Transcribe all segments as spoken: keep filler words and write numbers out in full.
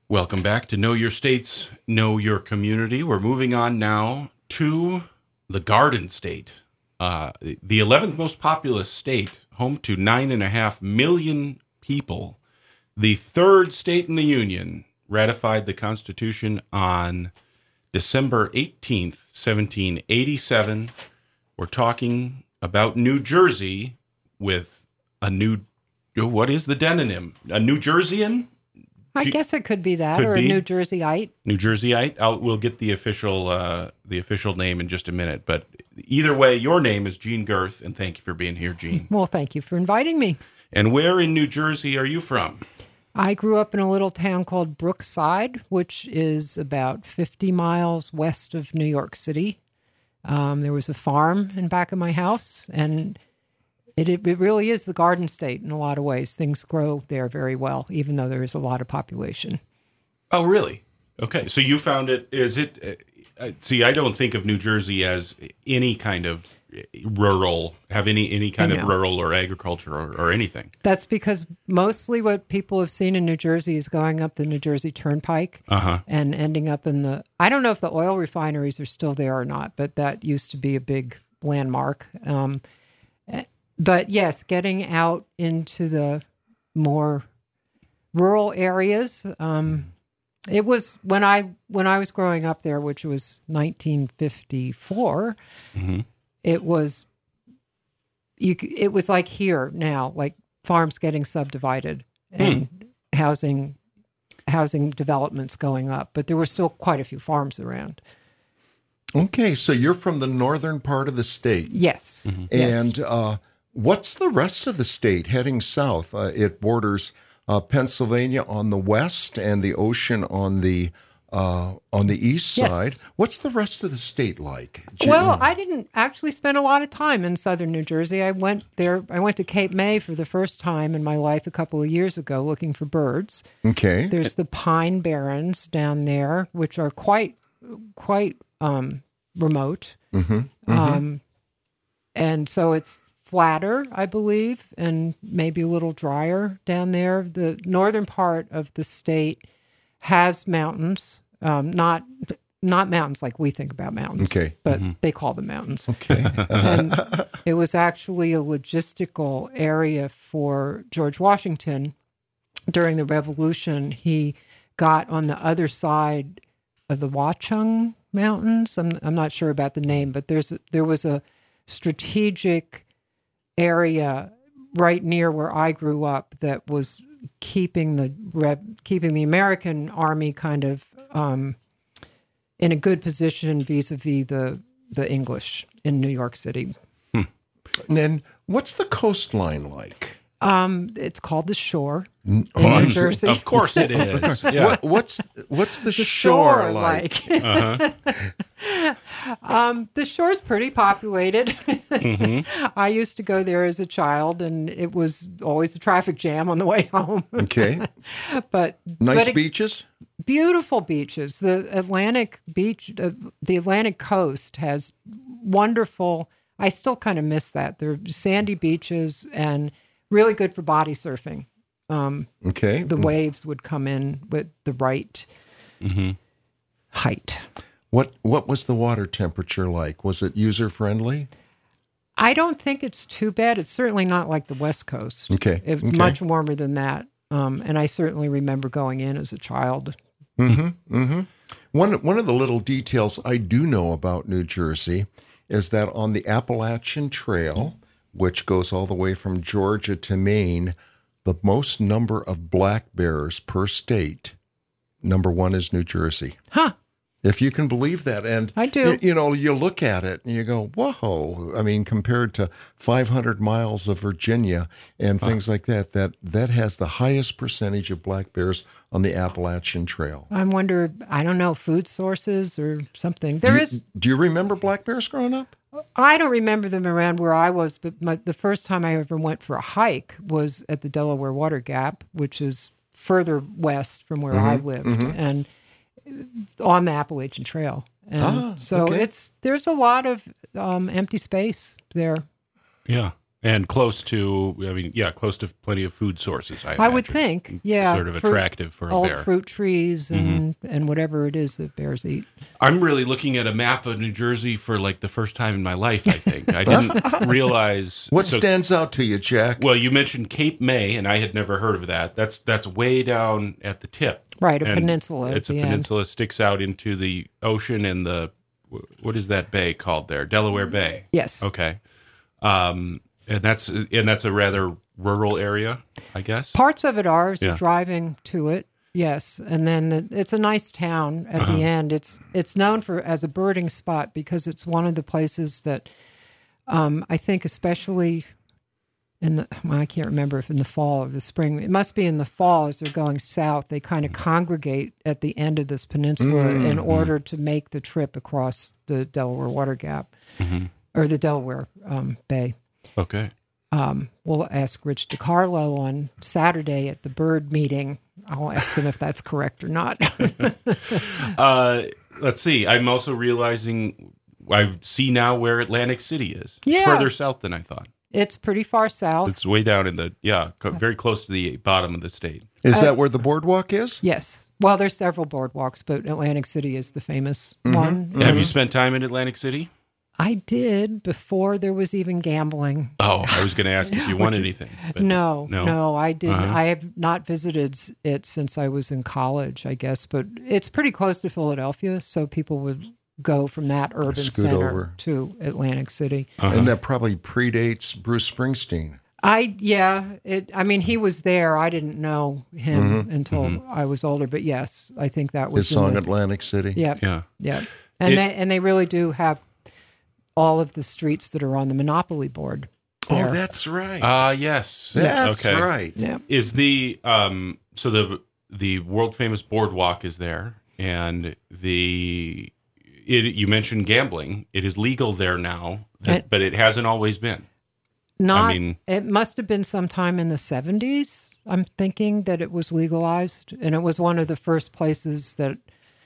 Welcome back to Know Your States, Know Your Community. We're moving on now to the Garden State, uh, the eleventh most populous state, home to nine and a half million people. The third state in the Union ratified the Constitution on December eighteenth, seventeen eighty-seven. We're talking about New Jersey with a new, what is the demonym? A New Jerseyan? I guess it could be that, could or be. a New Jerseyite. New Jerseyite. I'll, we'll get the official uh, the official name in just a minute. But either way, your name is Gene Girth, and thank you for being here, Gene. Well, thank you for inviting me. And where in New Jersey are you from? I grew up in a little town called Brookside, which is about fifty miles west of New York City. Um, there was a farm in back of my house, and It, it really is the Garden State in a lot of ways. Things grow there very well, even though there is a lot of population. Oh, really? Okay. So you found it, is it, uh, see, I don't think of New Jersey as any kind of rural, have any, any kind of rural or agriculture or, or anything. That's because mostly what people have seen in New Jersey is going up the New Jersey Turnpike uh-huh. and ending up in the, I don't know if the oil refineries are still there or not, but that used to be a big landmark. Um, But yes, getting out into the more rural areas. Um, it was when I when I was growing up there, which was nineteen fifty-four. Mm-hmm. It was you. It was like here now, like farms getting subdivided and mm. housing housing developments going up. But there were still quite a few farms around. Okay, so you're from the northern part of the state. Yes, mm-hmm. yes. And uh, what's the rest of the state heading south? Uh, it borders uh, Pennsylvania on the west and the ocean on the uh, on the east yes. side. What's the rest of the state like? Do well, you... I didn't actually spend a lot of time in southern New Jersey. I went there. I went to Cape May for the first time in my life a couple of years ago, looking for birds. Okay. There's the Pine Barrens down there, which are quite quite um, remote, mm-hmm. Mm-hmm. Um, and so it's flatter, I believe, and maybe a little drier down there. The northern part of the state has mountains, um, not not mountains like we think about mountains, okay. but mm-hmm. they call them mountains. Okay. And it was actually a logistical area for George Washington during the Revolution. He got on the other side of the Watchung Mountains. I'm I'm not sure about the name, but there's there was a strategic area right near where I grew up that was keeping the keeping the American army kind of um, in a good position vis-a-vis the the English in New York City. Hmm. And then what's the coastline like? Um, it's called the Shore Oh, in New Jersey. Of course it is. Yeah. What, what's what's the, the shore, shore like? like. Uh-huh. um, the shore's pretty populated. Mm-hmm. I used to go there as a child, and it was always a traffic jam on the way home. Okay. but Nice but it, beaches? beautiful beaches. The Atlantic beach, uh, the Atlantic coast has wonderful. I still kind of miss that. There are sandy beaches and really good for body surfing. Um, okay. The waves would come in with the right mm-hmm. height. What what was the water temperature like? Was it user friendly? I don't think it's too bad. It's certainly not like the West Coast. Okay. It's okay. much warmer than that. Um, and I certainly remember going in as a child. Mm-hmm. Mm-hmm. One one of the little details I do know about New Jersey is that on the Appalachian Trail, which goes all the way from Georgia to Maine, the most number of black bears per state, number one is New Jersey. Huh. If you can believe that. And I do. You, you know, you look at it and you go, whoa. I mean, compared to five hundred miles of Virginia and things huh. like that, that that has the highest percentage of black bears on the Appalachian Trail. I wonder, I don't know, food sources or something. There do you, is. Do you remember black bears growing up? I don't remember them around where I was, but my, the first time I ever went for a hike was at the Delaware Water Gap, which is further west from where mm-hmm, I lived, mm-hmm. and on the Appalachian Trail. And ah, so okay. it's there's a lot of um, empty space there. Yeah. And close to, I mean, yeah, close to plenty of food sources, I, I would imagine. think, yeah. Sort of fruit- attractive for a old bear. fruit trees and, and whatever it is that bears eat. I'm really looking at a map of New Jersey for like the first time in my life, I think. I didn't realize. What so- stands out to you, Jack? Well, you mentioned Cape May, and I had never heard of that. That's that's way down at the tip. Right, a And peninsula at It's a the end. peninsula, sticks out into the ocean and the, what is that bay called there? Delaware Bay. Yes. Okay. Um, and that's and that's a rather rural area, I guess. Parts of it are, so Yeah. driving to it, yes. And then the, it's a nice town at Uh-huh. the end. It's it's known for as a birding spot because it's one of the places that um, I think especially in the, well, I can't remember if in the fall or the spring, it must be in the fall as they're going south, they kind of congregate at the end of this peninsula Mm-hmm. in order to make the trip across the Delaware Water Gap Mm-hmm. or the Delaware um, Bay. Okay. Um, we'll ask Rich DiCarlo on Saturday at the bird meeting. I'll ask him if that's correct or not. Uh, let's see. I'm also realizing I see now where Atlantic City is. It's Yeah. further south than I thought. It's pretty far south. It's way down in the, yeah, co- very close to the bottom of the state. Is that where the boardwalk is? Yes. Well, there's several boardwalks, but Atlantic City is the famous Mm-hmm. one. Have you spent time in Atlantic City? I did before there was even gambling. Oh, I was going to ask if you won anything. But No, no. no, I didn't. Uh-huh. I have not visited s- it since I was in college, I guess, but it's pretty close to Philadelphia, so people would go from that urban Scoot center over. to Atlantic City. Uh-huh. And that probably predates Bruce Springsteen. I yeah, it. I mean, he was there. I didn't know him Mm-hmm. until I was older, but yes, I think that was His in song the- Atlantic City. Yep, Yeah. yep. And It- they and they really do have all of the streets that are on the Monopoly board. Oh, there. that's right. Ah, yes. that's okay. right. Yeah. Is the um so the the world famous boardwalk is there, and the it, you mentioned gambling. It is legal there now, It- but it hasn't always been. Not. mean- it must have been sometime in the seventies. I'm thinking that it was legalized, and it was one of the first places that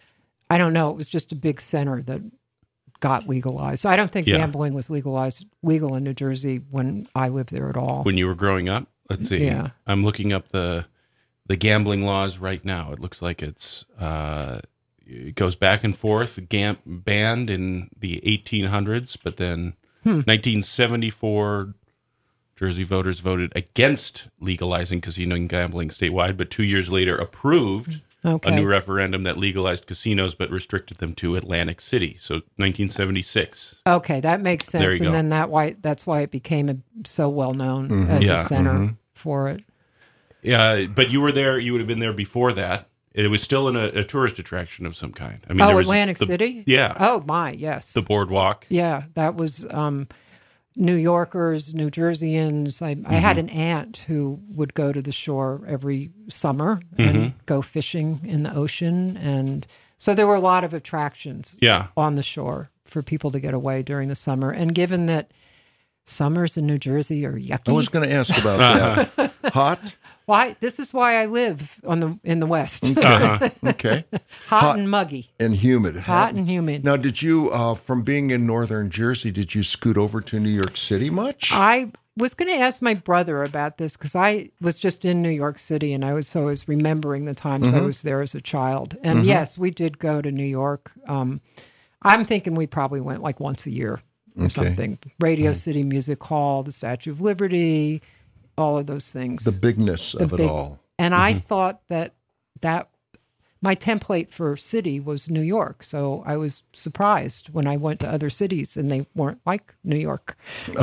I don't know. It was just a big center that got legalized. So I don't think Yeah. gambling was legalized legal in New Jersey when I lived there at all. When you were growing up, let's see. Yeah. I'm looking up the the gambling laws right now. It looks like it's uh, it goes back and forth. Gam- banned in the eighteen hundreds, but then Hmm. nineteen seventy-four. Jersey voters voted against legalizing casino and gambling statewide, but two years later approved Okay. a new referendum that legalized casinos but restricted them to Atlantic City. So nineteen seventy-six. Okay, that makes sense. There you and go. then that why that's why it became a, so well known as Mm-hmm. Yeah. a center for it. Yeah, but you were there. You would have been there before that. It was still in a, a tourist attraction of some kind. I mean, Oh, there was Atlantic the- City? Yeah, Oh my, yes. the boardwalk. Yeah, that was um, New Yorkers, New Jerseyans. I, I had Mm-hmm. an aunt who would go to the shore every summer and Mm-hmm. go fishing in the ocean. And so there were a lot of attractions Yeah, on the shore for people to get away during the summer. And given that summers in New Jersey are yucky, I was going to ask about that. Hot? why this is why I live on the in the West. Okay. Hot, Hot. and muggy. And humid. Hot and humid. Now, did you, uh, from being in northern Jersey, did you scoot over to New York City much? I was going to ask my brother about this because I was just in New York City and I was so I was remembering the times Mm-hmm. I was there as a child. And yes, we did go to New York. Um, I'm thinking we probably went like once a year or something. Radio City Music Hall, the Statue of Liberty, all of those things. the bigness of it big- all. And I thought that that my template for city was New York. So I was surprised when I went to other cities and they weren't like New York.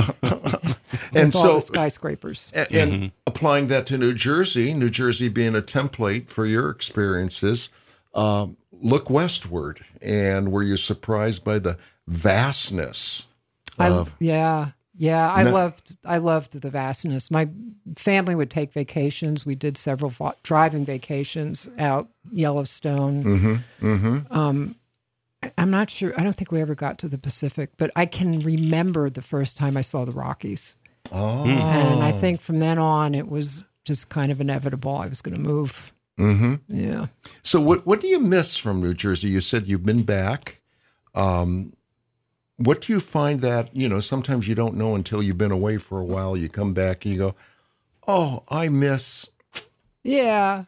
And with all so, the skyscrapers. and, and applying that to New Jersey, New Jersey being a template for your experiences, um, look westward. And were you surprised by the vastness I, of yeah, yeah. I No- loved, I loved the vastness. My family would take vacations. We did several va- driving vacations out Yellowstone. Mm-hmm, mm-hmm. Um, I- I'm not sure. I don't think we ever got to the Pacific, but I can remember the first time I saw the Rockies, Oh. and I think from then on it was just kind of inevitable. I was going to move. Mm-hmm. Yeah. So what what do you miss from New Jersey? You said you've been back. Um, what do you find that, you know, sometimes you don't know until you've been away for a while. You come back and you go, oh, I miss. Yeah.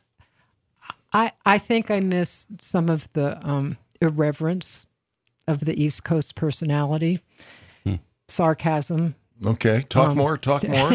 I I think I miss some of the um, irreverence of the East Coast personality, hmm. sarcasm. Okay. Talk um, more, talk more.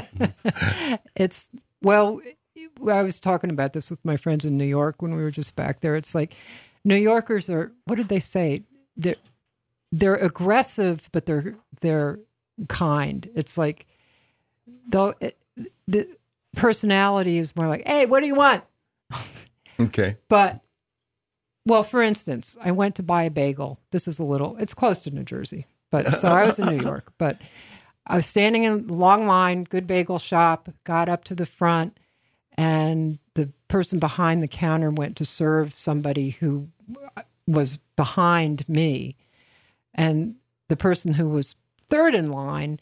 It's, well, I was talking about this with my friends in New York when we were just back there. It's like New Yorkers are, what did they say? They're, they're aggressive, but they're they're kind. It's like the the personality is more like, hey, what do you want? Okay. But, well, for instance, I went to buy a bagel. This is a little, it's close to New Jersey, but so I was in New York, but I was standing in a long line, good bagel shop, got up to the front, and the person behind the counter went to serve somebody who was behind me. And the person who was third in line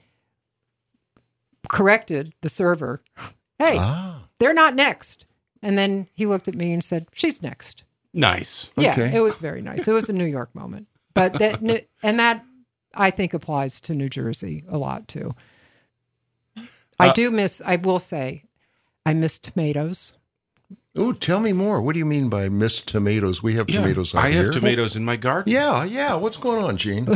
corrected the server. Hey, ah. they're not next. And then he looked at me and said, she's next. Nice. Yeah, okay. It was very nice. It was a New York moment. But that, and that, I think, applies to New Jersey a lot, too. I uh, do miss, I will say, I miss tomatoes. Oh, tell me more. What do you mean by miss tomatoes? We have yeah, tomatoes out I here. have tomatoes in my garden. Yeah, yeah. What's going on, Gene?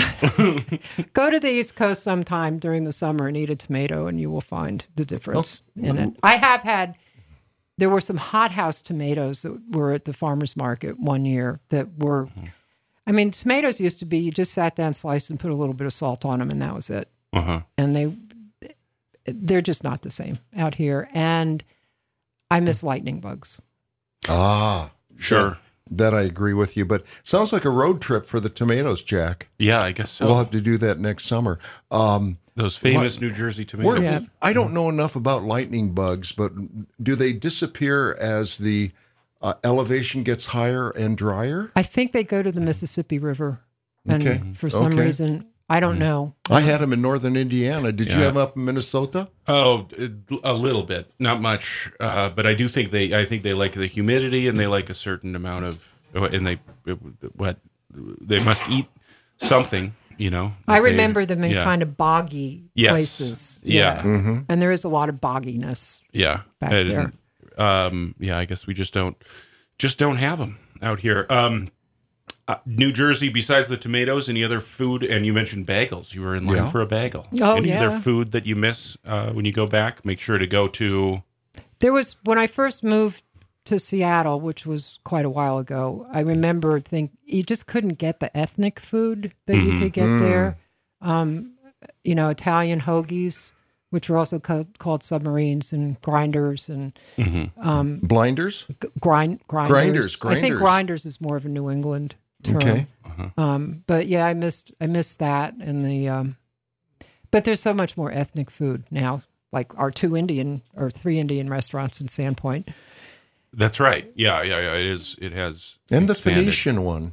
Go to the East Coast sometime during the summer and eat a tomato, and you will find the difference oh. in it. I have had, there were some hothouse tomatoes that were at the farmer's market one year that were, mm-hmm. I mean, tomatoes used to be, you just sat down, sliced, and put a little bit of salt on them, and that was it. Uh-huh. And they, they're just not the same out here. And I miss lightning bugs. Ah, sure. That, that I agree with you. But sounds like a road trip for the tomatoes, Jack. Yeah, I guess so. We'll have to do that next summer. Um, Those famous what, New Jersey tomatoes. Yeah. I don't know enough about lightning bugs, but do they disappear as the uh, elevation gets higher and drier? I think they go to the Mississippi River. And okay. for some okay. reason, I don't know. I had them in northern Indiana. Did yeah. you have them up in Minnesota? Oh, a little bit, not much, uh, but I do think they. I think they like the humidity, and they like a certain amount of, and they what they must eat something, you know. I remember they, them in yeah. kind of boggy yes. places. Yeah, yeah. Mm-hmm. And there is a lot of bogginess. Yeah, back and, there. Um, yeah, I guess we just don't just don't have them out here. Um, Uh, New Jersey, besides the tomatoes, any other food? And you mentioned bagels. You were in line yeah. for a bagel. Oh, any yeah. other food that you miss uh, when you go back? Make sure to go to... There was, when I first moved to Seattle, which was quite a while ago, I remember think you just couldn't get the ethnic food that mm-hmm. you could get mm. there. Um, you know, Italian hoagies, which were also co- called submarines, and grinders and mm-hmm. um, blinders. G- grind grinders. grinders. Grinders. I think grinders is more of a New England term. Okay. Uh-huh. Um, but yeah, I missed I missed that and the. Um, but there's so much more ethnic food now, like our two Indian or three Indian restaurants in Sandpoint. That's right. Yeah, yeah, yeah. It is. It has. And the expanded. Phoenician one.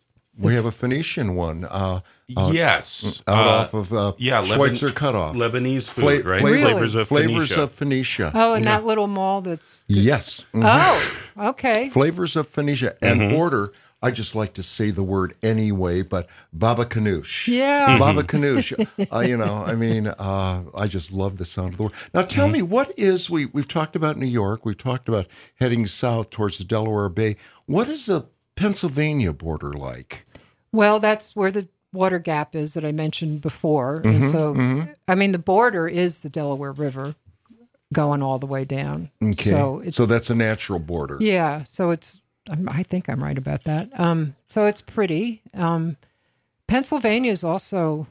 We have a Phoenician one. Uh, uh, yes. Out uh, off of uh, yeah, Schweitzer Leban- Cutoff. Lebanese food, Fla- right? Really? Flavors of Flavors Phoenicia. of Phoenicia. Oh, and Yeah. that little mall that's... Yes. Mhm. Oh, okay. Flavors of Phoenicia. And Mhm. order, I just like to say the word anyway, but Baba Ganoush. Yeah. Baba Ganoush. uh, you know, I mean, uh, I just love the sound of the word. Now tell me, what is, we, we've talked about New York, we've talked about heading south towards the Delaware Bay. What is the Pennsylvania border like? Well, that's where the water gap is that I mentioned before. Mm-hmm, and so, mm-hmm. I mean, the border is the Delaware River going all the way down. Okay. So, it's, so that's a natural border. yeah. So it's, I'm- I think I'm right about that. Um, so it's pretty. Um, Pennsylvania is also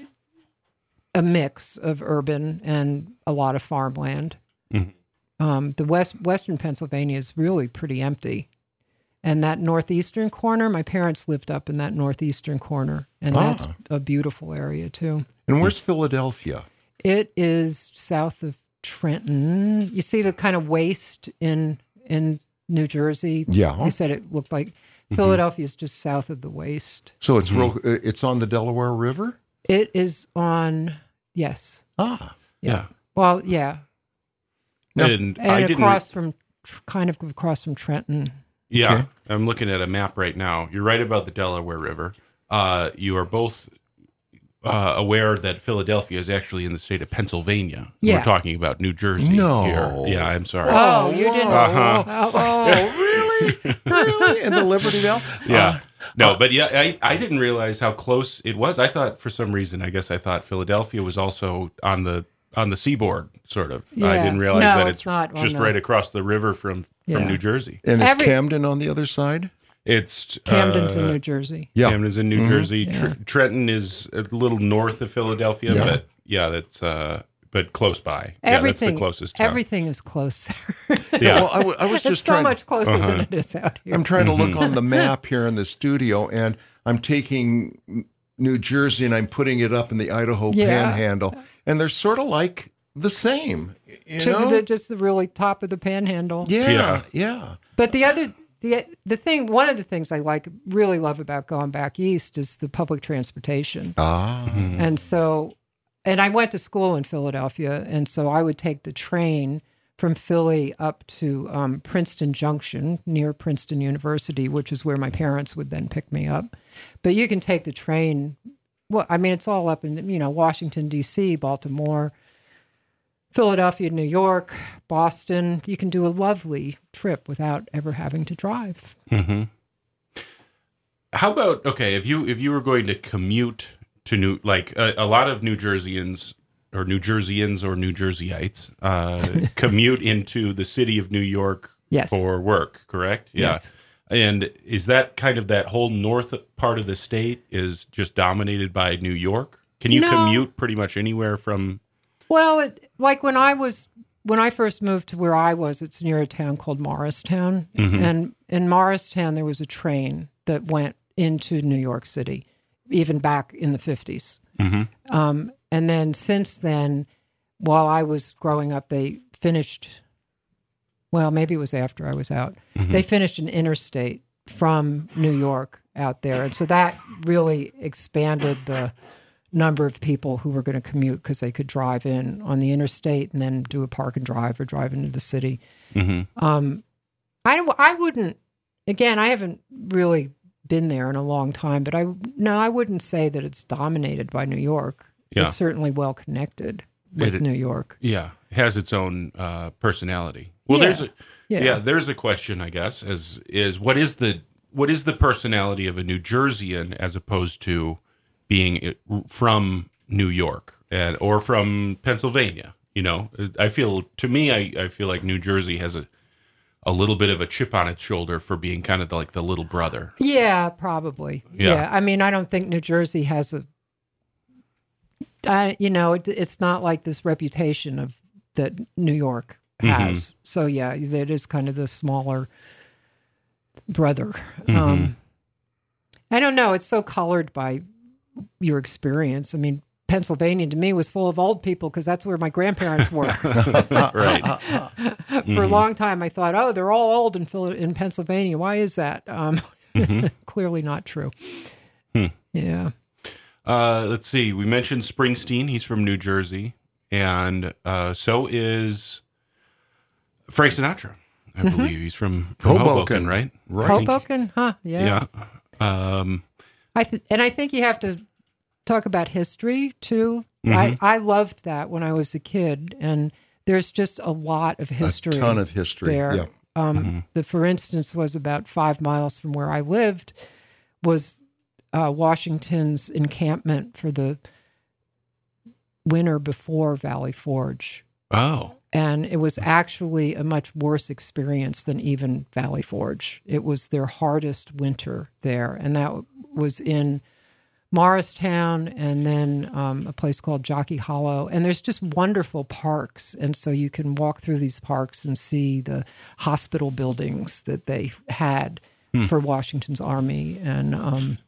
a mix of urban and a lot of farmland. Mhm. Um, the west Western Pennsylvania is really pretty empty. And that northeastern corner, my parents lived up in that northeastern corner, and Ah. that's a beautiful area too. And where's Philadelphia? It is south of Trenton. You see the kind of waste in in New Jersey. Yeah. You said it looked like Philadelphia is just south of the waste. So it's real. It's on the Delaware River? It is on, yes. Ah. Yeah. Well, yeah. And, And I didn't. across from, kind of across from Trenton. Yeah, Okay. I'm looking at a map right now. You're right about the Delaware River. Uh, you are both uh, aware that Philadelphia is actually in the state of Pennsylvania. Yeah. We're talking about New Jersey No. here. Yeah, I'm sorry. Oh, you didn't. Oh, oh, really? Really? In the Liberty Bell? Yeah. No, but yeah, I, I didn't realize how close it was. I thought for some reason, I guess I thought Philadelphia was also on the on the seaboard, sort of. I Yeah. didn't realize No, that it's it's, not on just the- right across the river from, from Yeah. New Jersey. And is Every- Camden on the other side? It's Camden's uh, in New Jersey. Yeah. Camden's in New Jersey. Tr- Yeah. Trenton is a little north of Philadelphia, Yeah. but yeah, that's uh, but close by. yeah, Everything, that's the closest town. everything is close there. Yeah. Well, I, w- I was It's just so trying. much closer than it is out here. I'm trying to look on the map here in the studio, and I'm taking New Jersey and I'm putting it up in the Idaho Yeah. Panhandle, and they're sort of like the same. You to know? the, just the really top of the panhandle. yeah, Yeah. yeah. But the other, the the thing, one of the things I like, really love about going back east is the public transportation. Ah, And so, and I went to school in Philadelphia, and so I would take the train from Philly up to um, Princeton Junction near Princeton University, which is where my parents would then pick me up. But you can take the train. Well, I mean, it's all up in, you know, Washington, D C, Baltimore, Philadelphia, New York, Boston. You can do a lovely trip without ever having to drive. How about okay? If you if you were going to commute to New, like a, a lot of New Jerseyans or New Jerseyans or New Jerseyites uh, commute into the city of New York Yes. for work, correct? Yeah. Yes. And is that kind of that whole north part of the state is just dominated by New York? Can you No. commute pretty much anywhere from? Well, it, like when I was when I first moved to where I was, it's near a town called Morristown, and in Morristown there was a train that went into New York City, even back in the fifties. Um, and then since then, while I was growing up, they finished. Well, maybe it was after I was out. They finished an interstate from New York out there, and so that really expanded the number of people who were going to commute because they could drive in on the interstate and then do a park and drive or drive into the city. Um, I don't- I wouldn't. Again, I haven't really been there in a long time, but I no, I wouldn't say that it's dominated by New York. Yeah. It's certainly well connected with It- New York. Yeah, it has its own uh, personality. Well, Yeah. there's a yeah. Yeah. there's a question, I guess, is is what is the what is the personality of a New Jerseyan as opposed to being from New York and or from Pennsylvania? You know, I feel to me, I, I feel like New Jersey has a a little bit of a chip on its shoulder for being kind of like the little brother. Yeah, probably. Yeah. Yeah. I mean, I don't think New Jersey has a, I, you know, it, it's not like this reputation of that New York has. So yeah, it is kind of the smaller brother. Um, I don't know. It's so colored by your experience. I mean, Pennsylvania to me was full of old people because that's where my grandparents were. Right. For a long time, I thought, oh, they're all old in Phil- in Pennsylvania. Why is that? Um, clearly not true. Yeah. Uh, let's see. We mentioned Springsteen. He's from New Jersey, and uh, so is Frank Sinatra. I believe he's from, from Hoboken, Hoboken. right? Right. Hoboken, huh? Yeah. Yeah. Um, I th- and I think you have to talk about history too. I, I loved that when I was a kid, and there's just a lot of history. A ton of history. there. Yeah. Um, The, for instance, was about five miles from where I lived, was uh, Washington's encampment for the winter before Valley Forge. oh. And it was actually a much worse experience than even Valley Forge. It was their hardest winter there. And that was in Morristown and then um, a place called Jockey Hollow. And there's just wonderful parks. And so you can walk through these parks and see the hospital buildings that they had for Washington's army. And um,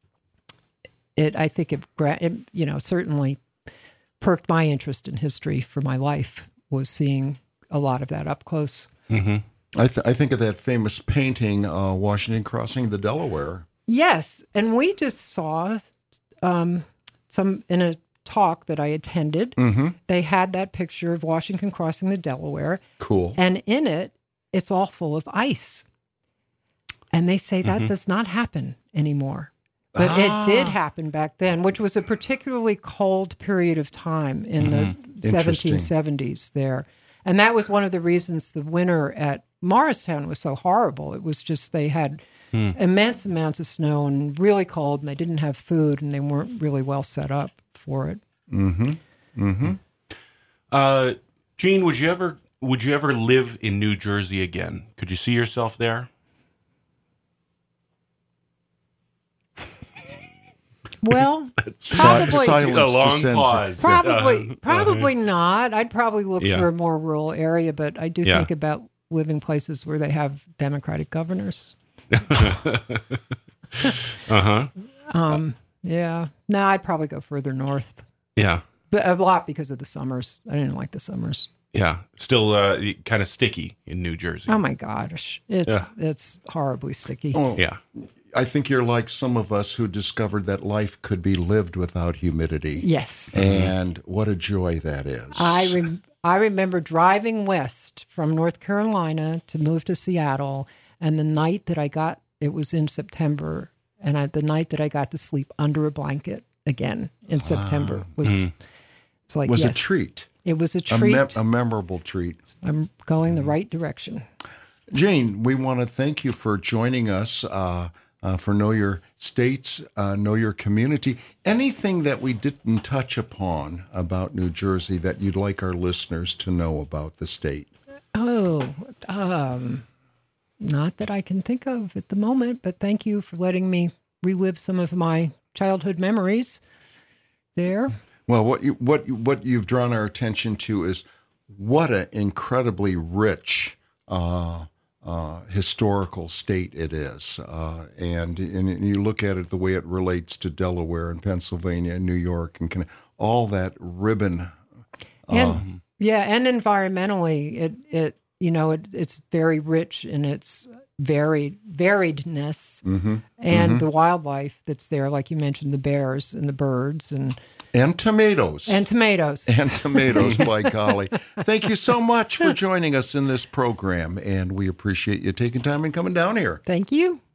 it, I think it, gra- it, you know, certainly perked my interest in history for my life, was seeing a lot of that up close. I, th- I think of that famous painting, uh, Washington Crossing the Delaware. Yes, and we just saw um, some in a talk that I attended. They had that picture of Washington crossing the Delaware, Cool. and in it, it's all full of ice. And they say that does not happen anymore. But Ah. it did happen back then, which was a particularly cold period of time in the seventeen seventies there. And that was one of the reasons the winter at Morristown was so horrible. It was just they had hmm. immense amounts of snow and really cold, and they didn't have food, and they weren't really well set up for it. Mm-hmm. Mm-hmm. Uh, Jean, would you ever would you ever live in New Jersey again? Could you see yourself there? Well, probably probably a long pause. Probably, Uh, probably not. I'd probably look Yeah. for a more rural area, but I do Yeah. think about living places where they have Democratic governors. Uh-huh. Um, yeah. No, I'd probably go further north, Yeah. but a lot because of the summers. I didn't like the summers. Yeah. Still uh, kind of sticky in New Jersey. Oh my gosh, it's it's horribly sticky. Oh, Yeah. I think you're like some of us who discovered that life could be lived without humidity. Yes, And what a joy that is. I rem- I remember driving west from North Carolina to move to Seattle, and the night that I got, it was in September, and I, the night that I got to sleep under a blanket again in September was Mm-hmm. it's like was yes, a treat. It was a A, treat. mem- a memorable treat. I'm going the right direction. Jane, we want to thank you for joining us uh, uh, for Know Your States, uh, Know Your Community. Anything that we didn't touch upon about New Jersey that you'd like our listeners to know about the state? Oh, um, not that I can think of at the moment, but thank you for letting me relive some of my childhood memories there. Well, what you, what you, what you've drawn our attention to is what an incredibly rich uh, uh, historical state it is, uh, and and you look at it the way it relates to Delaware and Pennsylvania and New York and kind of all that ribbon. And yeah, and environmentally, it it you know it it's very rich in its varied variedness Mm-hmm. and Mm-hmm. the wildlife that's there, like you mentioned, the bears and the birds and And tomatoes. and tomatoes. And tomatoes, by golly. Thank you so much for joining us in this program, and we appreciate you taking time and coming down here. Thank you.